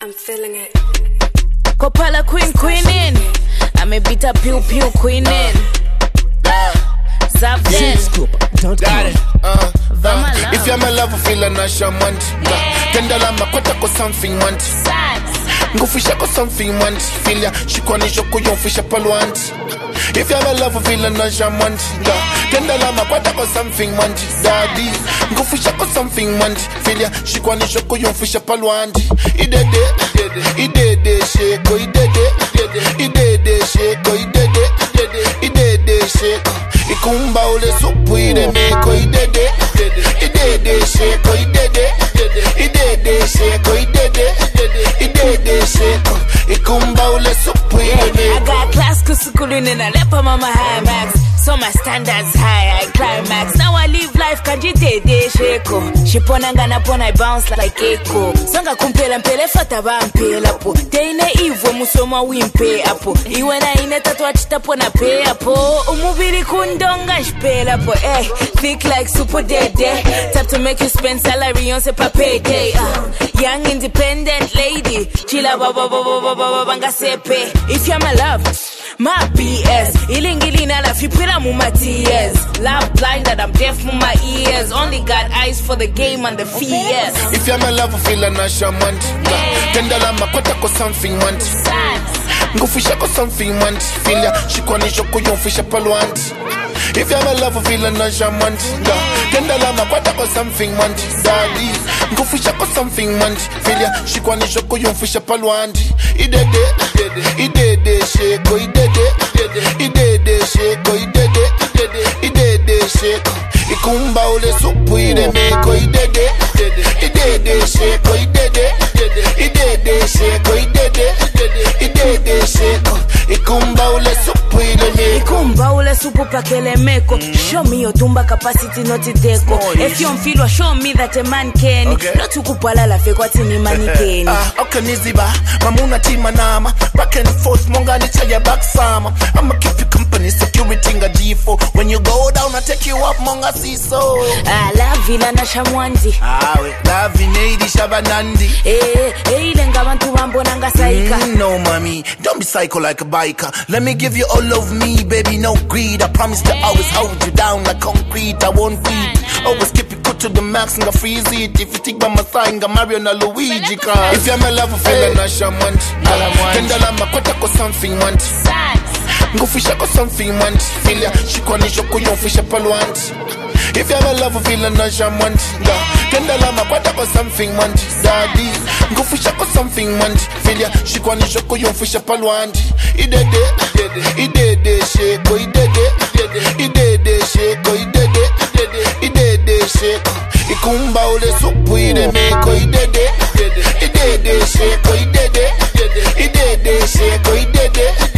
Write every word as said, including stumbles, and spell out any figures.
I'm feeling it. Kopala queen queenin. Amebita pew pew queenin. Zap then. Got it. Uh, Vama uh, love. if you're my love, feel a nashamant. Tendala makwata ko something want. Ngufisha ko something want. Feel ya shikoni shoko yon fisha palwant. If you're my love, feel a nashamant. Tendala makwata ko something want. Daddy, ngufisha ko something want. Feel ya shikoni shoko yon fisha palwant. Idede, idede sheko, idede, idede sheko, idede, idede sheko. Ikumba ule supu ide meko idede idede sheko idede idede sheko idede idede sheko Ikumba ule supu ide meko. I got class kusukulun and I lepa mama high max. So my standards high, I climax. Now I live life kanjitede sheko. Shiponanga na pona I bounce like echo. Songa kumpela mpele fata bampela po. Teine ivo musoma wimpe apo. Iwe na ine tatu achita pona pe apo. Umubiri kundonga shpela po. Eh, thick like super dede. Tap to make you spend salary on sepa payday. Uh, young independent lady. Chila baba baba baba banga sepe. If you're my love, my B S. Ilingili na la fipira mu my tears. Love blind that I'm deaf mu my ears. Only got eyes for the game and the fears. If you're my love, feel a nashamant. Tendala makwata ko something want. Ngufisha ko something want. Feel ya shikoni shoko yon fisha palwant. If you're my love, feel a nashamant. Tendala makwata ko something want. Daddy, ngufisha ko something want. Feel ya shikoni shoko yon fisha palwant. Idede, idede sheko, idede, idede sheko, idede, idede sheko. Ikumba ule supu ide meko idede, idede sheko, idede, idede sheko, idede, idede sheko. Ikumba ule supu ide meko. Ikumba ule supu pakele meko. Show me your tumba capacity not deco. If you don't feel, show me that a man can. Not to kupala la fake what ni mannequin. Ah, okay niziba, mamuna tima nama. Back and forth, monga ni chaya back sama. I'ma keep you company, security nga G four. When you go down, I take you up, monga see so. Ah, la vila na shamwanzi. Ah, we, la vinedi shabanandi. Eh, eh, lenga bantu wambo nanga saika. Mm, no, mommy, don't be psycho like a biker. Let me give you all of me, baby, no greed. I promise to always hold you down like concrete. I won't beat. Always keep it good to the max and freeze it. If you think by my side, I'm Mario na Luigi. Cause if you're my love, feel a nashamant. Tendala makwata ko something want. Ngufisha ko something want. Feel ya shikoni shoko yon fisha palwant. If you're my love, feel a nashamant. Tendala makwata ko something want. Daddy, ngufisha ko something want. Feel ya shikoni shoko yon fisha palwant. Idede, idede sheko, idede, idede sheko, idede, idede sheko. Ikumba ule supu ide meko idede, idede sheko, idede, idede sheko, idede.